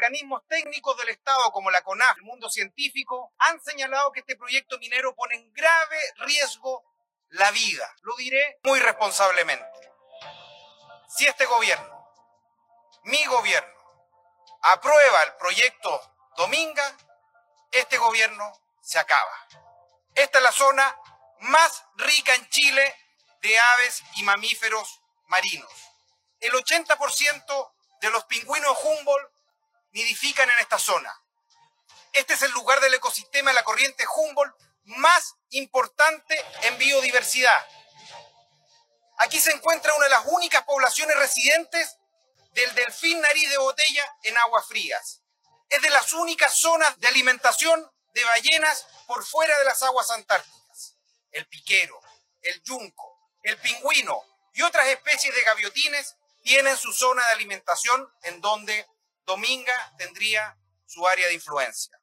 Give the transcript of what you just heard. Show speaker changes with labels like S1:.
S1: organismos técnicos del Estado como la CONAF, el mundo científico, han señalado que este proyecto minero pone en grave riesgo la vida. Lo diré muy responsablemente. Si este gobierno, mi gobierno, aprueba el proyecto Dominga, este gobierno se acaba. Esta es la zona más rica en Chile de aves y mamíferos marinos. El 80% de los pingüinos Humboldt nidifican en esta zona. Este es el lugar del ecosistema de la corriente Humboldt más importante en biodiversidad. Aquí se encuentra una de las únicas poblaciones residentes del delfín nariz de botella en aguas frías. Es de las únicas zonas de alimentación de ballenas por fuera de las aguas antárticas. El piquero, el yunco, el pingüino y otras especies de gaviotines tienen su zona de alimentación en donde Dominga tendría su área de influencia.